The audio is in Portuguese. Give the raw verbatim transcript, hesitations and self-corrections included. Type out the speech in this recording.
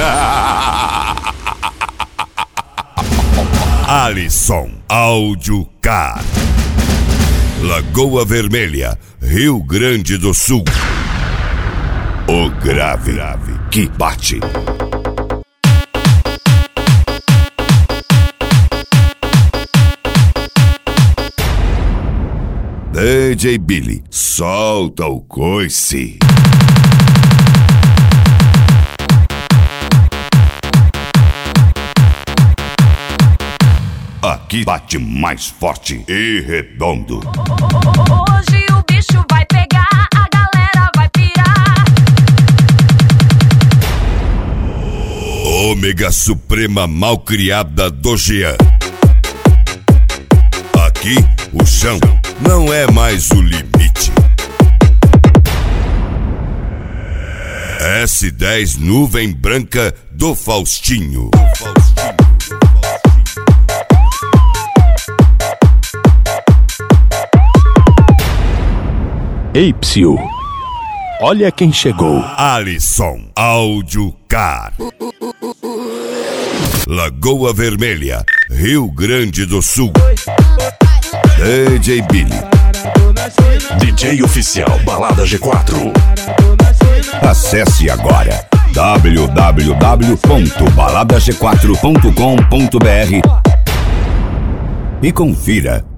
Alisson Áudio Car, Lagoa Vermelha, Rio Grande do Sul. O grave, grave que bate. D J Billy, solta o coice. Aqui bate mais forte e redondo. Hoje o bicho vai pegar, a galera vai pirar. Ômega Suprema Malcriada do Jean. Aqui o chão não é mais o limite. S dez Nuvem Branca do Faustinho. Ei, psiu, olha quem chegou. Alisson Áudio Car, Lagoa Vermelha, Rio Grande do Sul. D J Billy, D J oficial Balada G quatro. Acesse agora w w w ponto balada g quatro ponto com ponto b r e confira